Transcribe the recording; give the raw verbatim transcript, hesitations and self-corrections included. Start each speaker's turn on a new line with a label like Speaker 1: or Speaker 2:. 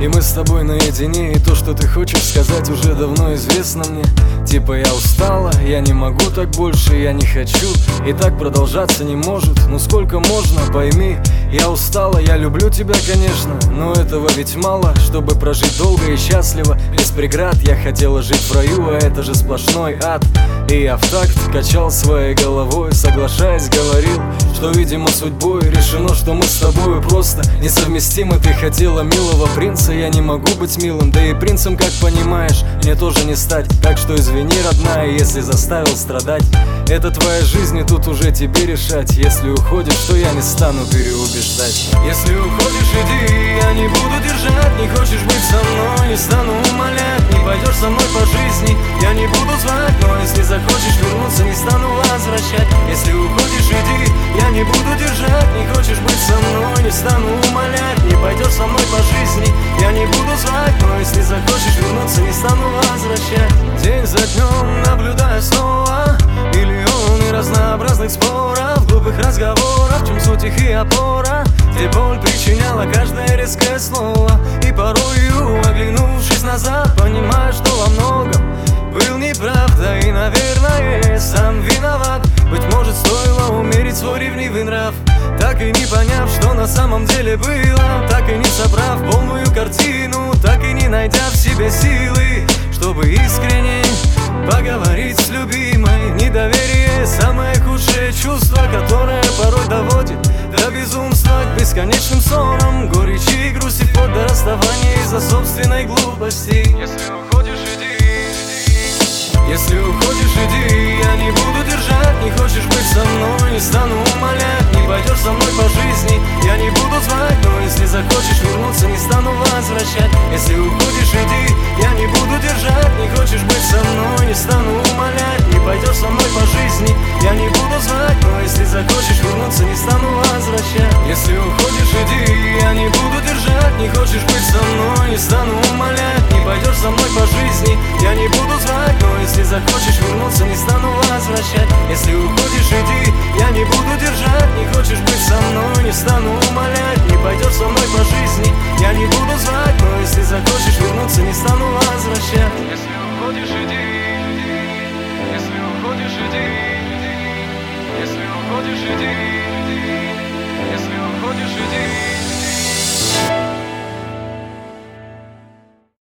Speaker 1: И мы с тобой наедине, и то, что ты хочешь сказать, уже давно известно мне. Типа я устала, я не могу так больше, я не хочу, и так продолжаться не может. Ну сколько можно, пойми, я устала, я люблю тебя, конечно, но этого ведь мало, чтобы прожить долго и счастливо, без преград. Я хотела жить в раю, а это же сплошной ад. И я в такт качал своей головой, соглашаясь, говорил, что, видимо, судьбой решено, что мы с тобой просто несовместимы. Ты хотела милого принца, я не могу быть милым, да и принцем, как понимаешь, мне тоже не стать. Так что извини, родная, если заставил страдать. Это твоя жизнь, и тут уже тебе решать. Если уходишь, то я не стану переубеждать. Если уходишь, иди, я не буду держать. Не хочешь быть со мной, не стану умолять. Не пойдешь со мной по жизни, я не буду звать. Но если захочешь вернуться, не стану возвращать. Если уходишь, иди, я не буду держать. Не хочешь быть со мной, не стану умолять. Не пойдешь со мной по жизни, я не буду звать. Но если захочешь вернуться, не стану возвращать. День за днем наблюдаю снова миллионы разнообразных споров, глупых разговоров, в чем суть их и опора, где боль причиняла каждое резкое слово. И порою, оглянувшись назад, понимаю, что во многом был неправ, да и, наверное, сам виноват. Быть может, стоило умерить свой ревнивый нрав, так и не поняв, что на самом деле было, так и не собрав полную картину, так и не найдя в себе силы, чтобы искренне поговорить с любимой. Недоверие — самое худшее чувство, которое порой доводит до безумства, к бесконечным ссорам, горечи и грусти, вплоть до расставания из-за собственной глупости. Если уходишь, иди. Если уходишь, иди, я не буду держать. Не хочешь быть со мной, не стану умолять. Не пойдешь со мной по жизни, я не буду звать. Но если захочешь вернуться, не стану возвращать. Если уходишь, иди, я не буду держать. Не хочешь быть со мной, не стану умолять. Не пойдешь со мной по жизни, я не буду звать. Но если захочешь вернуться, не стану возвращать. Если уходишь, иди, я не буду держать. Не хочешь быть со мной, не стану умолять. Не пойдешь со мной по жизни, я не буду звать. Но если захочешь вернуться, не стану возвращать. Если уходишь, иди, я не буду держать. Не хочешь быть со мной, не стану умолять. Не пойдешь со мной по жизни, я не буду звать. Но